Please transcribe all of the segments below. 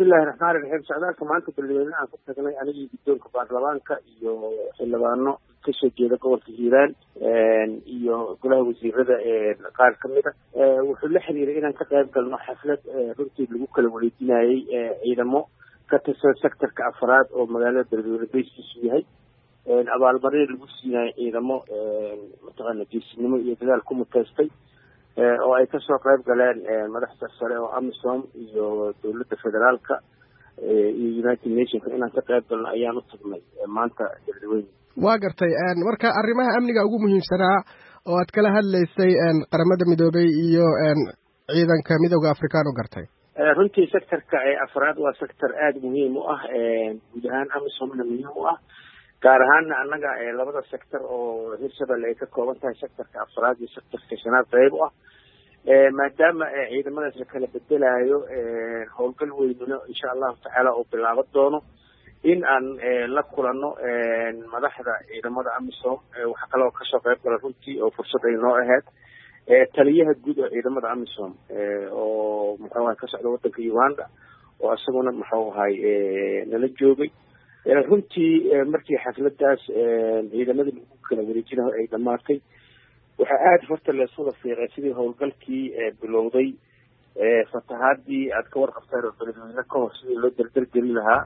bismillahi raxmaani raxiim socdaalka maanta beledweyne aan ku tagnay anigii guddoonka baarlamaanka iyo xildhibaano kasoo jeeda gobolka hiiraan iyo golaha wasiirada qaar ka mid a wuxuu la xiriiray inaan ka qayb galno xaflad runtii lagu kala wareejinayay ciidamo ka tirsan sectorka afraad oo magaalada beledweyne bayskiisu yahay abaalmarin lagu siinayo ciidamo mataqaana geesinimo iyo dadaal ku muteystay oo ay kasoo qayb galeen madaxda sare oo amisom iyo dowladda federaalka iyo united nationka inaan ka qayb galno ayaan u tagnay maanta beledweyne. waa gartay marka arrimaha amniga ugu muhiimsanaa oo aad kala hadlaysay qaramada midoobay iyo ciidanka midowda afrikaan u gartay. runtii sectorka afraad waa sector aada muhiim u ah guud ahaan amisomna muhiim u ah gaar ahaana annaga labada sector oo hirshabelle ay ka kooban tahay sectorka afraad iyo sectorka shanaad qayb u ah maadaama ciidamadaas la kala bedelayo howlgal weynino insha allahu tacaala oo bilaaban doono in aan la kulano madaxda ciidamada amisom waxaa kaloo kasoo qayb gala runtii oo fursad ay noo ahayd taliyaha guud oo ciidamada amisom oo muxuu ahay ka socda waddanka uganda oo isaguna muxuu ahay nala joogay runtii markii xafladaas ciidamadii lagu kala wareejinayo ay dhamaatay waxaa aada horta leeswada fiiqay sidii howlgalkii bilowday fatahaadii aad ka warqabteen oo beledweyne ka hor sidii loo dardargeli lahaa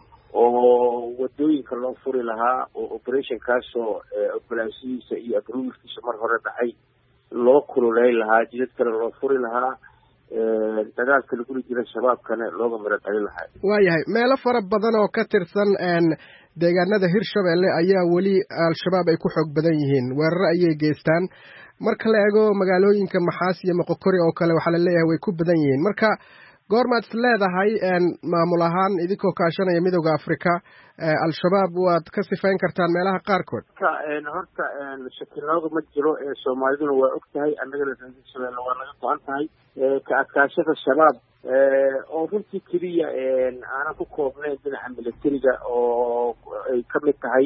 oo wadooyinka loo furi lahaa oo operationkaasoo ogolaanshihiisa iyo agruumiskiisa mar hore dhacay loo kululey lahaa jidad kale loo furi lahaa dagaalka laguli jira shabaabkana looga mara dhalin lahaa. waayahay meelo fara badan oo ka tirsan deegaanada hirshabelle ayaa weli al-shabaab ay ku xoog badan yihiin weeraro ayay geystaan marka la eego magaalooyinka maxaas iyo moqokori oo kale waxaa la leeyahay way ku badan yihiin marka goormaad is leedahay maamul ahaan idinkoo kaashanaya midowda africa al-shabaab waad ka sifayn kartaan meelaha qaarkood. horta shakilooga ma jiro soomaaliduna waa og tahay annagana hirshabelle waa naga go-an tahay ka adkaashada shabaab oo runtii keliya aanan ku koobnayn dhinaca militariga oo ay ka mid tahay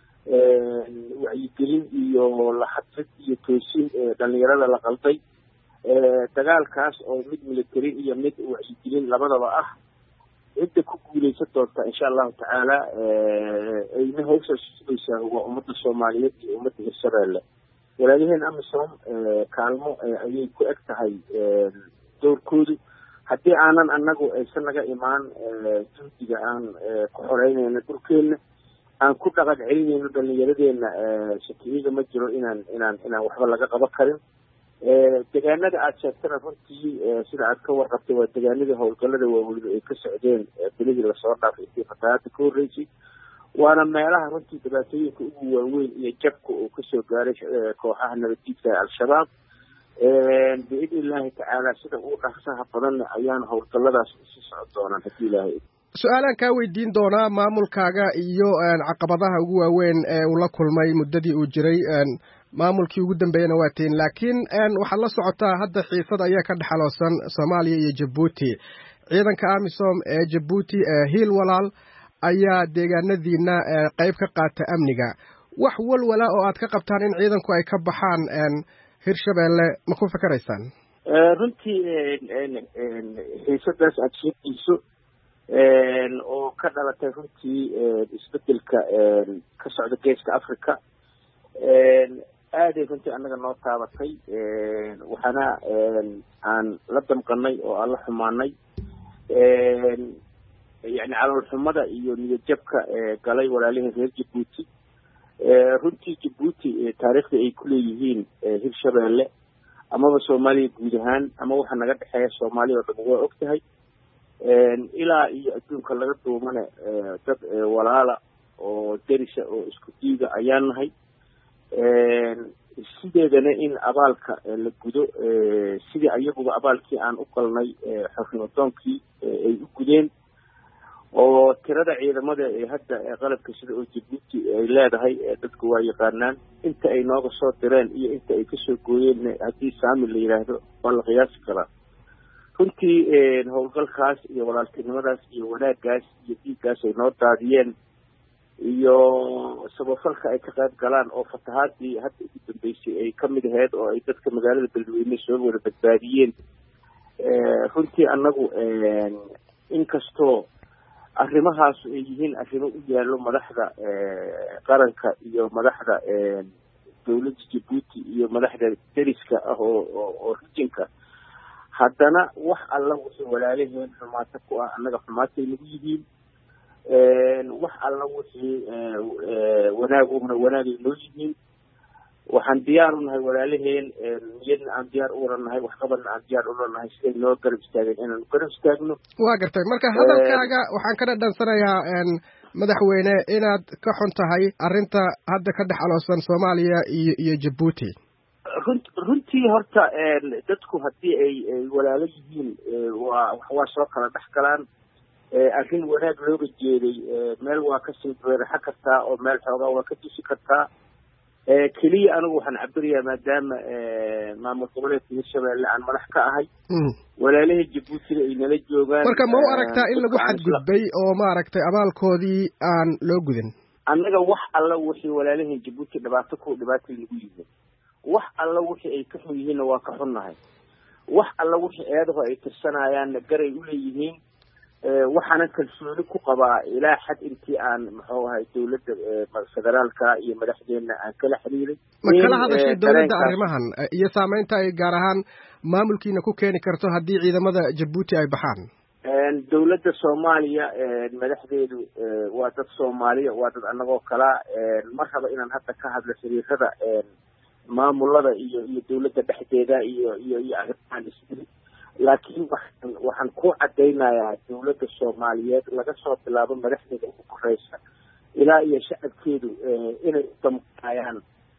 wacyigelin iyo laxadfid iyo toosin dhalinyarada la qalday dagaalkaas oo mid military iyo mid wacyigelin labadaba ah cidda ku guuleysan doonta insha allahu tacaala ayna hawshaas sugaysaa waa ummadda soomaaliyeed iyo ummadda hirshabelle walaalaheen amisom kaalmo ayay ku eg tahay doorkoodu haddii aanan annagu aysan naga imaan juhdiga aan ku xoreynayno dhulkeenna aan ku dhaqan celinayno dhalinyaradeenna shakiyiga ma jiro inaan waxba laga qaban karin deegaanada aada sheegtana runtii sida aad ka warqabtay waa deegaanadii howlgallada waaweyn ay ka socdeen bilihii lasoo dhaafay intii fatahaada ka horreysay waana meelaha runtii dhibaatooyinka ugu waaweyn iyo jabka uu kasoo gaaray kooxaha nabaddiidka al-shabaab biidni illaahi tacaala sida ugu dhaqsaha badanna ayaan howlgalladaas usii socon doonaan haddii ilaahay. su-aalaan kaa weydiin doonaa maamulkaaga iyo caqabadaha ugu waaweyn ee uu la kulmay muddadii uu jiray maamulkii ugu dambeeyana waa tiin laakiin waxaad la socotaa hadda xiisad ayaa ka dhexaloosan soomaaliya iyo jabuuti ciidanka amisom ee jabuuti hiil walaal ayaa deegaanadiina qayb ka qaata amniga wax walwala oo aad ka qabtaan in ciidanku ay ka baxaan hirshabelle ma ku fikiraysaan? runtii xiisadaas aada sheegayso oo ka dhalatay runtii isbedelka ka socda geeska africa aaday runtii annaga noo taabatay waxaana aan la damqanay oo aan la xumaanay yani caloolxumada iyo niyadjabka galay walaalihii reer jabuuti runtii jabuuti taariikhda ay ku leeyihiin hirshabelle amaba soomaaliya guud ahaan ama waxa naga dhexeeya soomaaliya oo dhan waa og tahay ilaa iyo adduunka laga duumane dad walaala oo derisa oo isku diiga ayaan nahay sideedana in abaalka la gudo sidii ayaguba abaalkii aan u galnay xornimadoonkii ay u gudeen oo tirada ciidamada hadda qalabka sida oo jabuuti ay leedahay dadku waa yaqaanaan inta ay nooga soo direen iyo inta ay kasoo gooyeen haddii saami la yidhaahdo waa la qiyaasi karaa runtii howlgalkaas iyo walaaltinimadaas iyo wanaaggaas iyo dhiiggaas ay noo daadiyeen iyo sabafalka ay ka qayb galaan oo fatahaadii hadda ugu dambeysay ay ka mid ahayd oo ay dadka magaalada beledweyne soo wada badbaadiyeen runtii annagu inkastoo arrimahaas ay yihiin arrimo u yaallo madaxda qaranka iyo madaxda dawladda Djibouti iyo madaxda deriska ah oo rijinka haddana wax alla wixii walaalaheen xumaata ku ah annaga xumaatay nagu yihiin wax alla wixii wanaaguna wanaagay noo yihiin waxaan diyaar u nahay walaalaheen niyadna aan diyaar u waranahay waxqabadna aan diyaar u lanahay siday noo garab istaageen inaanu garab istaagno waa gartay marka hadalkaaga waxaan ka dhadhansanayaa madaxweyne inaad ka xun tahay arrinta hadda ka dhex aloosan Soomaaliya iyo Djibouti runtii horta dadku haddii ay walaalo yihiin waa soo kala dhex galaan arrin wanaag looga jeeday meel waa kasii beeraxa kartaa oo meel xoogaa waa ka tusi kartaa keliya anigu waxaan cabirayaa maadaama maamul goboleedka Hirshabelle aan madax ka ahay walaalahii Djibouti ay nala joogaan marka ma u aragtaa in lagu xadgudbay oo maaragtay abaalkoodii aan loo gudin annaga wax alla wixii walaalahii Djibouti dhibaato lagu yimid wax alla wixii ay ka xun yihiinna waa ka xunnahay wax alla wixii eedaho ay tirsanayaanna garay u leeyihiin waxaana kalsooni ku qabaa ilaa xad intii aan muxuu ahay dawladda federaalka iyo madaxdeena aan kala xiriiray ma kala hadashay dawladda arrimahan iyo saameynta ay gaar ahaan maamulkiina ku keeni karto haddii ciidamada Djibouti ay baxaan dawladda Soomaaliya madaxdeedu waa dad Soomaaliya waa dad annagoo kala mar raba inaan hadda ka hadlo xiriirada maamulada iyo dawladda dhexdeeda iyo arrimahan isdiri laakiin waxaan ku cadaynayaa dawladda Soomaaliyeed laga soo bilaabo madaxdeeda ugu koreysa ilaa iyo shacabkeedu inay damqayaan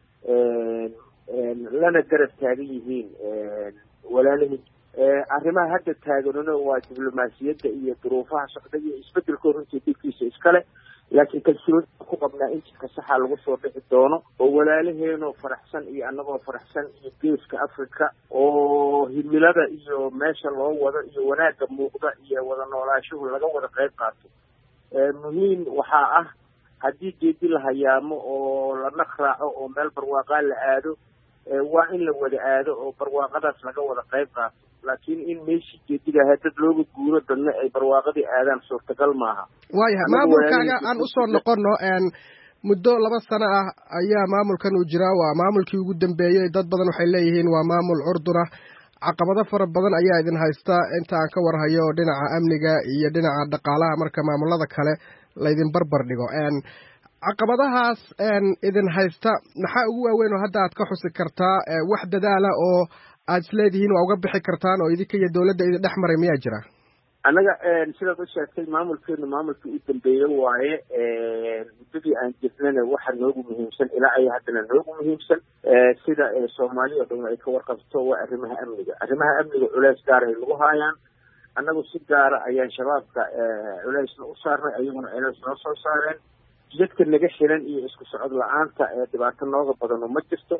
lana garab taagan yihiin walaalihii arrimaha hadda taaganuna waa diblomaasiyadda iyo duruufaha socda iyo isbedelka runtii dhibkiisa iskale laakiin kalsooni ku qabnaa in jidka saxa lagu soo dhixi doono oo walaalaheenoo faraxsan iyo annagoo faraxsan iyo geeska Afrika oo himilada iyo meesha loo wado iyo wanaagga muuqda iyo wada noolaashuhu laga wada qayb qaato muhiim waxaa ah haddii geedi la hayaamo oo la naqraaco oo meel barwaaqaa la aado waa in la wada aado oo barwaaqadaas laga wada qayb qaato laakiin in meeshii geediga ahaa dad looga guuro dadna ay barwaaqadii aadaan suurtagal maaha waayahay maamulkaaga aan usoo noqono muddo 2 sano ah ayaa maamulkan uu jiraa waa maamulkii ugu dambeeyey dad badan waxay leeyihiin waa maamul curdun ah caqabado fara badan ayaa idin haysta inta aan ka warhayo dhinaca amniga iyo dhinaca dhaqaalaha marka maamulada kale laydin barbar dhigo caqabadahaas idin haysta maxaa ugu waaweyn oo hadda aad ka xusi kartaa wax dadaala oo aad isleedihiin waa uga bixi kartaan oo idinka iyo dawladda idin dhex maray miyaa jira annaga sidaad u sheegtay maamulkeenu maamulkii u dambeeyey waaye muddadii aan jirnana waxa noogu muhiimsan ilaa ay haddana noogu muhiimsan sida Soomaaliya oo dhan ay ka warqabto waa arrimaha amniga culays gaar ay lagu haayaan annagu si gaara ayaan shabaabka culaysna u saarnay ayaguna culays noo soo saareen jidadka naga xiran iyo isku socod la-aanta dhibaato nooga badano ma jirto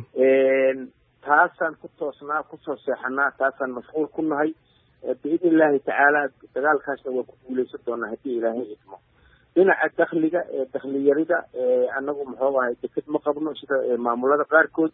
taasaan kusoo seexanaa taasaan mashquul ku nahay biidn illaahi tacaala dagaalkaasna waa ku guuleysan doonaa haddii ilaahay idmo dhinaca dakhli yarida annagu muxuu ahay deked ma qabno sida maamulada qaarkood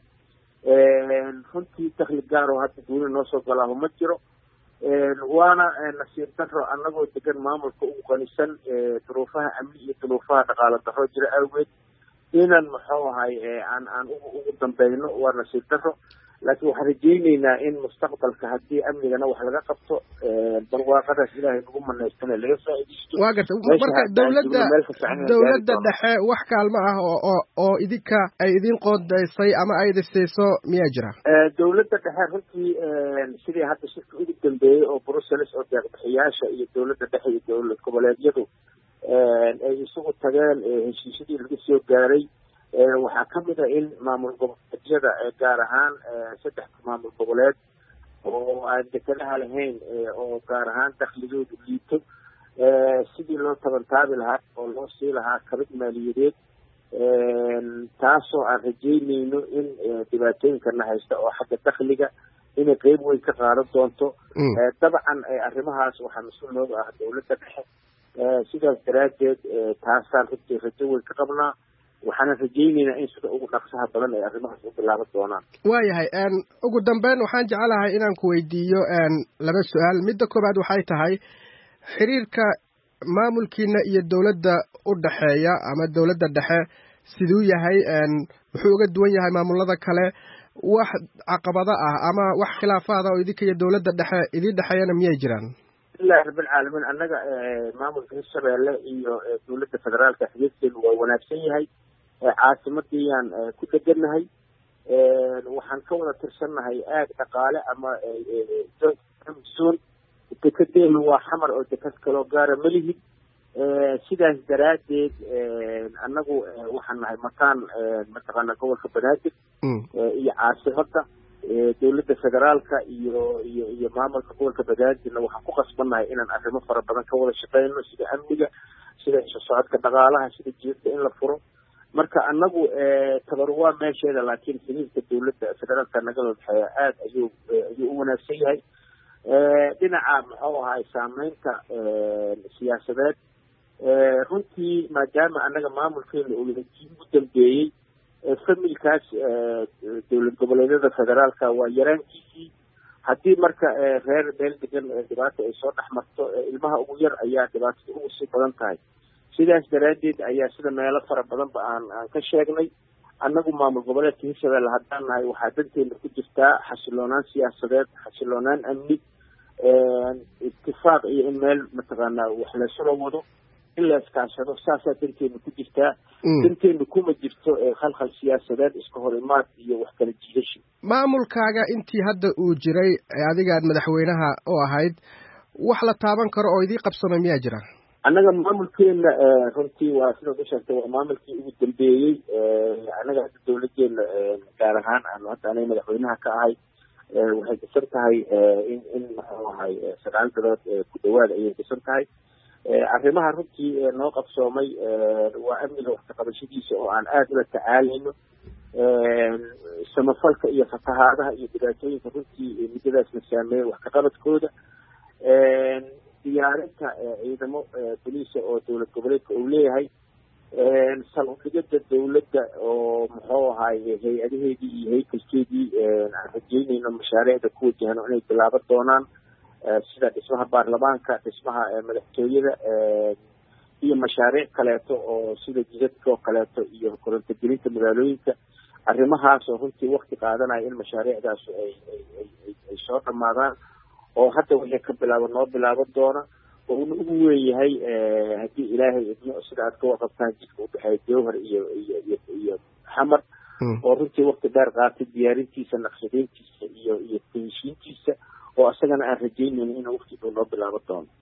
runtii dakhli gaar oo hadda duuni noo soo galaaho ma jiro waana nasiib daro annagoo degan maamulka ugu qanisan duruufaha amni iyo duruufaha dhaqaalo daro jira awgeed inaan muxuu ahay aan ugu dambayno waa nasiib daro laakiin waxaan rajaynaynaa in mustaqbalka haddii amnigana wax laga qabto barwaaqadaas ilaahay nagu manaystana laga faa'iidaysto waa garta marka dawladda dhexe wax kaalmo ah oo idinka ay idin qoondaysay ama ay idisayso miyaa jira dawladda dhexe runtii sidii hadda shirka ugu dambeeyey oo Brussels oo deeqbixiyaasha iyo dawladda dhexe iyo dawlad goboleedyadu ay isugu tageen heshiisyadii laga soo gaaray waxaa ka mid ah in maamul goboleedyada gaar ahaan 3 maamul goboleed oo aan dekedaha lahayn oo gaar ahaan dakhligoodu liito sidii loo tabantaabi lahaa oo loo sii lahaa kabid maaliyadeed taasoo aan rajaynayno in dhibaatooyinkana haysta oo xagga dakhliga inay qayb weyn ka qaadan doonto dabcan arrimahaas waxaa mas-uul nooga ah dawladda dhexe sidaas daraaddeed taasaan runtii rajo weyn ka qabnaa waxaana rajaynaynaa in sida ugu dhaqsaha badan ay arrimahaas u bilaaban doonaan waayahay ugu dambeyn waxaan jecelahay inaan ku weydiiyo 2 su-aal midda koobaad waxay tahay xiriirka maamulkiina iyo dowladda u dhaxeeya ama dowladda dhexe siduu yahay wuxuu uga duwan yahay maamulada kale wax caqabado ah ama wax khilaafaada oo idinka iyo dowladda dhexe idin dhexeeyana miyay jiraan bismillahi rabbilcaalamiin annaga maamulka hirshabeelle iyo dowladda federaalka xiriirkeenu waa wanaagsan yahay caasimadiyaan ku deganahay waxaan ka wada tirsannahay aag dhaqaale ama zone dekedeenu waa xamar oo deked kaloo gaara ma lihid sidaas daraaddeed annagu waxaan nahay makaan mataqaana gobolka banaadir iyo caasimadda dowladda federaalka iyo maamulka gobolka banaadirna waxaan ku qasbannahay inaan arrimo fara badan ka wada shaqeyno sida amniga sida isu socodka dhaqaalaha sida jeedka in la furo marka annagu tabar waa meesheeda laakiin xiriirka dowladda federaalka nagala dhexeeya aad ayuu u wanaagsan yahay dhinaca muxuu ahay saameynta siyaasadeed runtii maadaama annaga maamulkeena uu kii ugu dambeeyey familkaas dowlad goboleedyada federaalka waa yaraankiisii haddii marka reer meel degan dhibaata ay soo dhex marto ilmaha ugu yar ayaa dhibaatada ugu sii badan tahay sidaas daraaddeed ayaa sida meelo fara badanba aan ka sheegnay annagu maamul goboleedka hirshabeelle haddaan nahay waxaa danteena ku jirtaa xasiloonaan siyaasadeed xasiloonaan amni itifaaq iyo in meel mataqaanaa wax laysula wado in la iskaashado saasaa danteena ku jirtaa danteena kuma jirto khalkhal siyaasadeed iska hor imaad iyo wax kala jiidashi maamulkaaga intii hadda uu jiray adigaad madaxweynaha u ahayd wax la taaban karo oo idii qabsamay miyaa jira annaga maamulkeena runtii waa sidaad u sheegtay waa maamulkii ugu dambeeyey annaga hadda dowladeena gaar ahaan aanu hadda aniga madaxweynaha ka ahay waxay dhisan tahay in muxuu ahay 9 bilood ku dhawaad ayay dhisan tahay arrimaha runtii noo qabsoomay waa amniga wax ka qabashadiisa oo aan aad ula tacaalayno samafalka iyo fatahaadaha iyo dhibaatooyinka runtii muddadaasna saameeya wax ka qabadkooda diyaarinta ciidamo boliisa oo dowlad goboleedka uu leeyahay saldhigada dowladda oo muxuu ahay hay-adaheedii iyo haykalkeedii aan rajeynayno mashaariicda ku wajahno inay bilaaban doonaan sida dhismaha baarlamaanka dhismaha madaxtooyada iyo mashaariic kaleeto oo sida jidadka oo kaleeto iyo koronto gelinta magaalooyinka arrimahaas oo runtii wakti qaadanaya in mashaariicdaas ay soo dhamaadaan oo hadda wixii ka bilaabo noo bilaaban doona oo una ugu weeyahay haddii ilaahay idmo sida aad ka waqabtaan jidka udhexeeya jowhar iyo xamar oo runtii wakti dheer qaatay diyaarintiisa naqshadeyntiisa iyo heshiintiisa oo isagana aan rajeynayno inuu wakti dhow noo bilaaban doono